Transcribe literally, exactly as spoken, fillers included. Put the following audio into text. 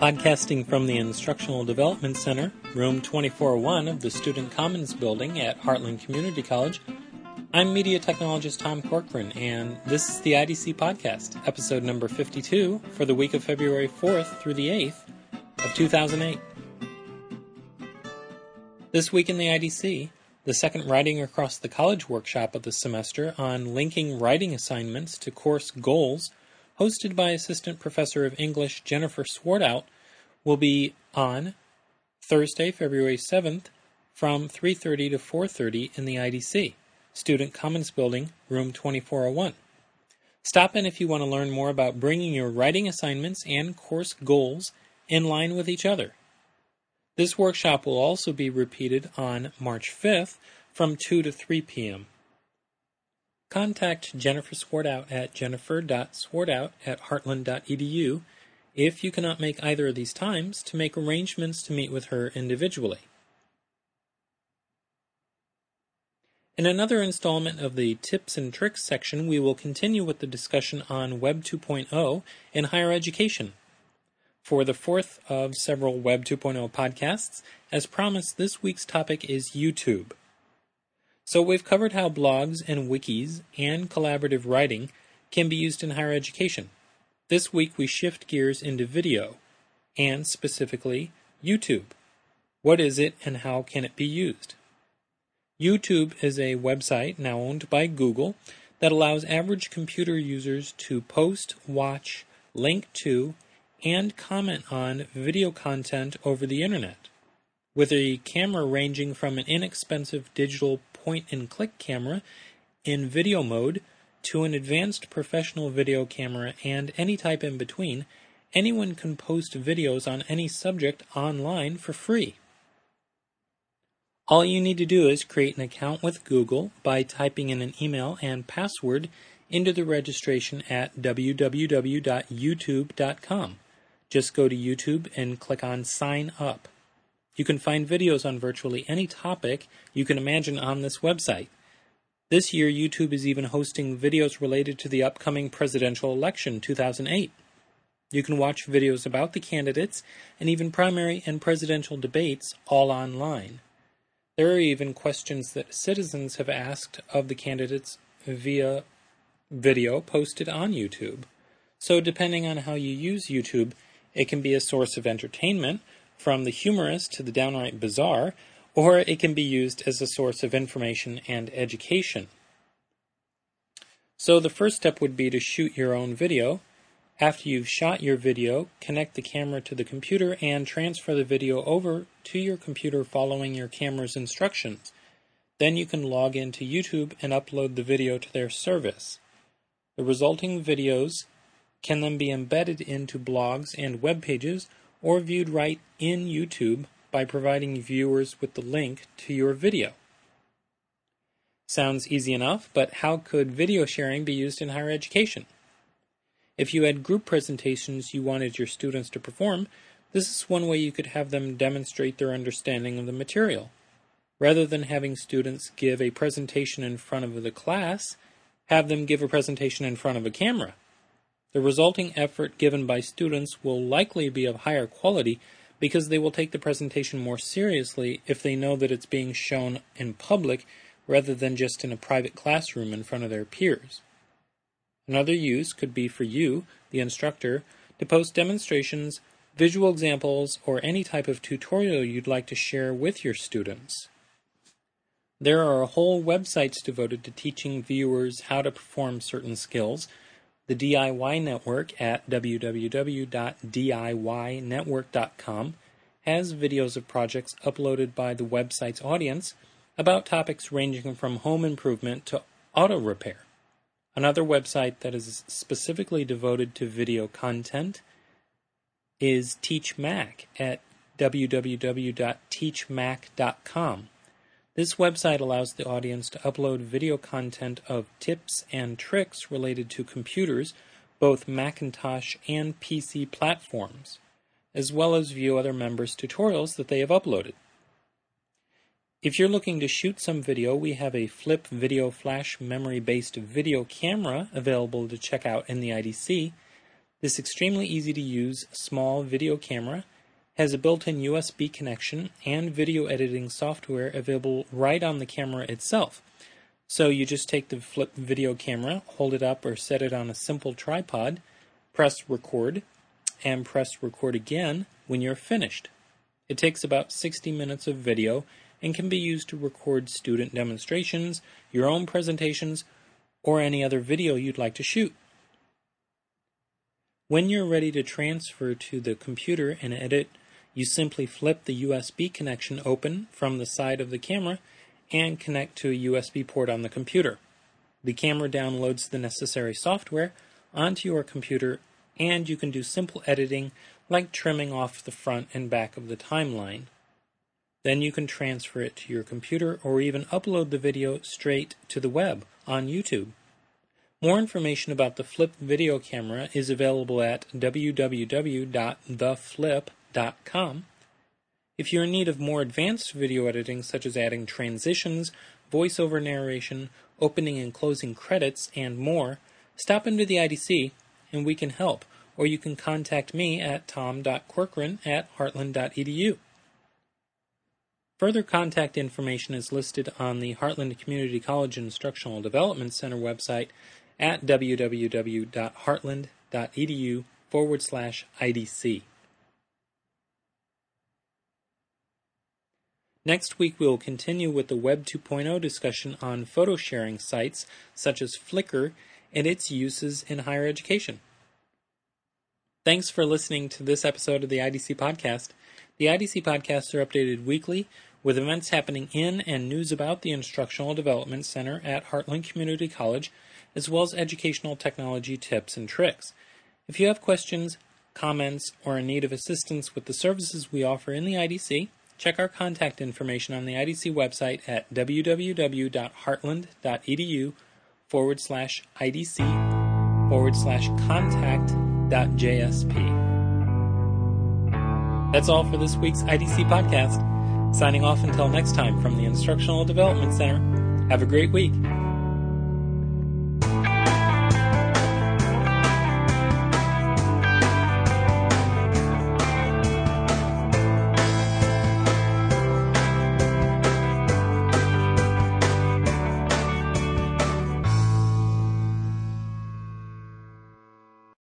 Podcasting from the Instructional Development Center, room twenty-four oh one of the Student Commons building at Heartland Community College, I'm media technologist Tom Corcoran, and this is the I D C Podcast, episode number fifty-two for the week of February fourth through the eighth of two thousand eight. This week in the I D C, the second Writing Across the College workshop of the semester on linking writing assignments to course goals, hosted by Assistant Professor of English Jennifer Swartout, will be on Thursday, February seventh from three thirty to four thirty in the I D C, Student Commons Building, room twenty-four oh one. Stop in if you want to learn more about bringing your writing assignments and course goals in line with each other. This workshop will also be repeated on March fifth from two to three p.m. Contact Jennifer Swartout at jennifer dot swartout at heartland dot e d u if you cannot make either of these times to make arrangements to meet with her individually. In another installment of the Tips and Tricks section, we will continue with the discussion on Web two point oh in higher education. For the fourth of several Web two point oh podcasts, as promised, this week's topic is YouTube. So we've covered how blogs and wikis and collaborative writing can be used in higher education. This week we shift gears into video, and specifically YouTube. What is it and how can it be used? YouTube is a website now owned by Google that allows average computer users to post, watch, link to, and comment on video content over the internet, with a camera ranging from an inexpensive digital point-and-click camera in video mode to an advanced professional video camera and any type in between. Anyone can post videos on any subject online for free. All you need to do is create an account with Google by typing in an email and password into the registration at w w w dot youtube dot com. Just go to YouTube and click on Sign Up. You can find videos on virtually any topic you can imagine on this website. This year, YouTube is even hosting videos related to the upcoming presidential election two thousand eight. You can watch videos about the candidates and even primary and presidential debates all online. There are even questions that citizens have asked of the candidates via video posted on YouTube. So depending on how you use YouTube, it can be a source of entertainment, from the humorous to the downright bizarre, or it can be used as a source of information and education. So the first step would be to shoot your own video. After you've shot your video, connect the camera to the computer and transfer the video over to your computer following your camera's instructions. Then you can log into YouTube and upload the video to their service. The resulting videos can then be embedded into blogs and web pages or viewed right in YouTube by providing viewers with the link to your video. Sounds easy enough, but how could video sharing be used in higher education? If you had group presentations you wanted your students to perform, this is one way you could have them demonstrate their understanding of the material. Rather than having students give a presentation in front of the class, have them give a presentation in front of a camera. The resulting effort given by students will likely be of higher quality because they will take the presentation more seriously if they know that it's being shown in public rather than just in a private classroom in front of their peers. Another use could be for you, the instructor, to post demonstrations, visual examples, or any type of tutorial you'd like to share with your students. There are whole websites devoted to teaching viewers how to perform certain skills. The D I Y Network at w w w dot d i y network dot com has videos of projects uploaded by the website's audience about topics ranging from home improvement to auto repair. Another website that is specifically devoted to video content is TeachMac at w w w dot teach mac dot com. This website allows the audience to upload video content of tips and tricks related to computers, both Macintosh and P C platforms, as well as view other members' tutorials that they have uploaded. If you're looking to shoot some video, we have a Flip Video Flash memory-based video camera available to check out in the I D C. This extremely easy to use small video camera has a built-in U S B connection and video editing software available right on the camera itself. So you just take the flip video camera, hold it up or set it on a simple tripod, press record, and press record again when you're finished. It takes about sixty minutes of video and can be used to record student demonstrations, your own presentations, or any other video you'd like to shoot. When you're ready to transfer to the computer and edit, you simply flip the U S B connection open from the side of the camera and connect to a U S B port on the computer. The camera downloads the necessary software onto your computer, and you can do simple editing like trimming off the front and back of the timeline. Then you can transfer it to your computer or even upload the video straight to the web on YouTube. More information about the Flip video camera is available at w w w dot the flip dot com. If you're in need of more advanced video editing, such as adding transitions, voiceover narration, opening and closing credits, and more, stop into the I D C and we can help, or you can contact me at tom dot corcoran at heartland dot e d u. Further contact information is listed on the Heartland Community College Instructional Development Center website at w w w dot heartland dot e d u forward slash I D C. Next week, we will continue with the Web two point oh discussion on photo sharing sites such as Flickr and its uses in higher education. Thanks for listening to this episode of the I D C Podcast. The I D C Podcasts are updated weekly with events happening in and news about the Instructional Development Center at Heartland Community College, as well as educational technology tips and tricks. If you have questions, comments, or in need of assistance with the services we offer in the I D C, check our contact information on the I D C website at w w w dot heartland dot e d u forward slash I D C forward slash contact dot J S P. That's all for this week's I D C Podcast. Signing off until next time from the Instructional Development Center. Have a great week.